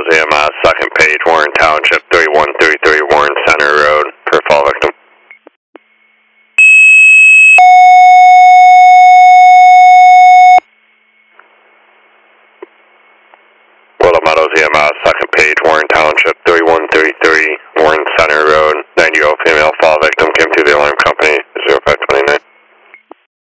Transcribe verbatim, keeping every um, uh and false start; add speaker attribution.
Speaker 1: Z M S, second page, Warren Township, thirty-one thirty-three Warren Center Road, for fall victim. Willow Meadows E M S, second page, Warren Township, thirty-one thirty-three Warren Center Road, ninety-year-old female fall victim came through the alarm company, zero five two nine.